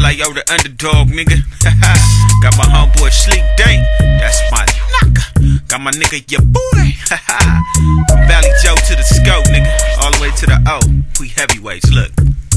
like, yo, the underdog, nigga. Got my homeboy Sleek Dank, that's my knocker. Got my nigga, your boy. From Valley Joe to the scope, nigga. All the way to the O. We heavyweights, look.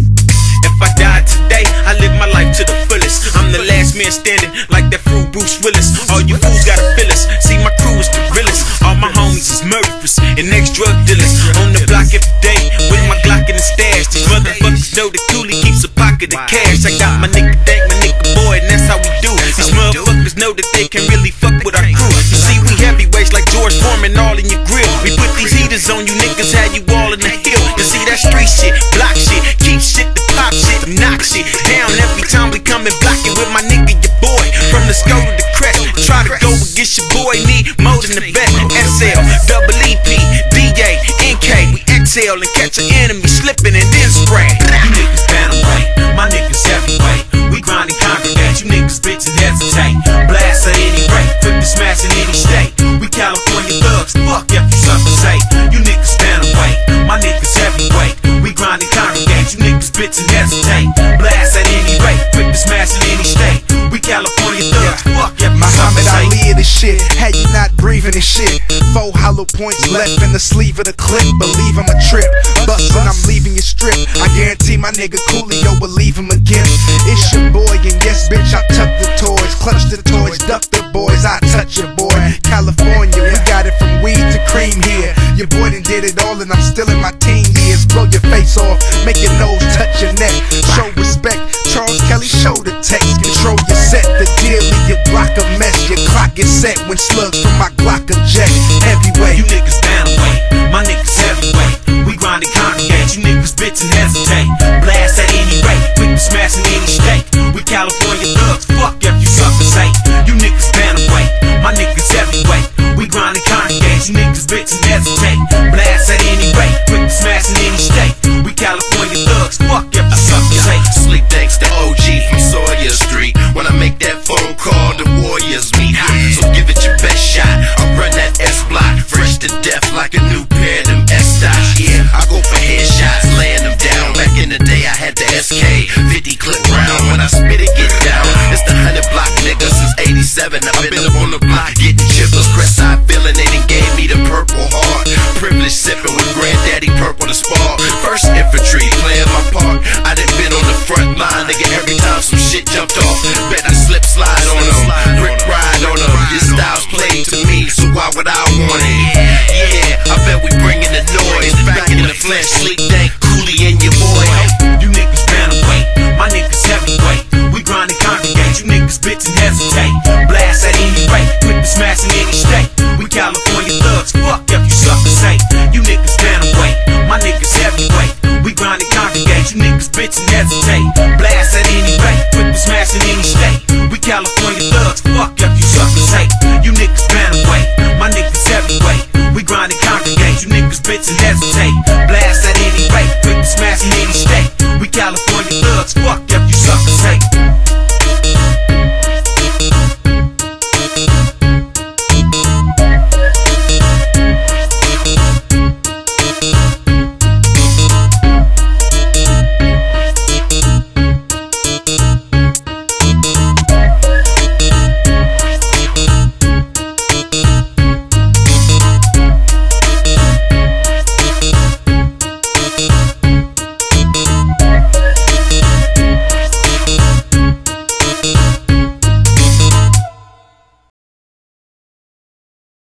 If I died today, I live my life to the fullest. I'm the last man standing, like that fruit Bruce Willis. All you fools gotta feel us. See, my crew is the realest. All my homies is murderers and ex-drug dealers. On the block every day with my Glock in the stash. These motherfuckers know the coolie keeps a pocket of cash. I got my nigga Dank, my nigga boy, and that's how we do. These motherfuckers know that they can really fuck with our crew. You see, we heavyweights like George Foreman all in your grill. We put these heaters on you niggas, had you all in the hill. You see, that street shit, block shit, keep shit to pop shit, knock shit down every time we come and block it with my nigga, your boy. From the skull to the crest, try to go against your boy, need more than the best. SL, double EP, DJ, NK, we exhale and catch an enemy slipping and then spray. You niggas bantamweight, my niggas heavyweight. We grind and congregate, you niggas bitch and hesitate. Blast at any rate, quick to smash in any state. We California thugs, fuck if you something say. You niggas bantamweight, my niggas heavyweight. We grind and congregate, you niggas bitch and hesitate. Blast at any rate, quick to smash in any state. We California thugs, fuck if you Muhammad something say. Ali of this shit, had you not breathing this shit. 4 hollow points left in the sleeve of the clip. Believe I'm a trip, bust when I'm leaving your strip. I guarantee my nigga Coolio will leave him again. It's your boy, and yes bitch, I tuck the toys, clutch the toys, duck the boys, I touch your boy. California, we got it from weed to cream here. Your boy done did it all and I'm still in my teen years. Blow your face off, make your nose touch your neck. Show respect, Charles Kelly, show the text. Control your set, the deal, leave your block a mess. Your clock is set when slugs from my Glock eject. Heavyweight, You niggas bantamweight, my niggas heavyweight. We grind and congregate, you niggas bitch and hesitate. Blast at any rate, quick to smash in any state. We California thugs, fuck if you something say. You niggas bantamweight, my niggas heavyweight. We grind and congregate, you niggas bitch and hesitate. Blast at any rate, quick to smash in any state. We California thugs, fuck if you something say. Sleek Dank's the OG from Sawyer Street. When I make that phone call, the Warriors meet. So give it your best shot. I run that S-block, fresh to death like a new pair of them S-stocks. Yeah, I go for headshots, laying them down. Back in the day, I had the SK 50 clip round. When I spit it, get down. It's the 100 block nigga since '87. I've been up on the block getting chippers. Crest eye feeling, they done gave me the Purple Heart. Privilege sipping with Granddaddy Purple to spar. First infantry, playing my part. I done been on the front line, nigga. Every time some shit jumped off, bet I slip slide on them, brick ride on them. Your style's played to me, so why would I want it? Yeah, I bet we bringing the noise. Back in the flesh, Sleek Dank, Cooley and your boy. You niggas bantamweight, my niggas heavyweight. We grind and congregate, you niggas bitch and hesitate. Blast at any rate, quick to smash in any state. We California thugs, fuck if you something say. You niggas bantamweight, my niggas heavyweight. We grind and congregate, you niggas bitch and hesitate. Blast at any rate, quick to smash in any state. We California thugs, fuck if you something say. You niggas bantamweight, my niggas heavyweight. We grind and congregate, you niggas bitch and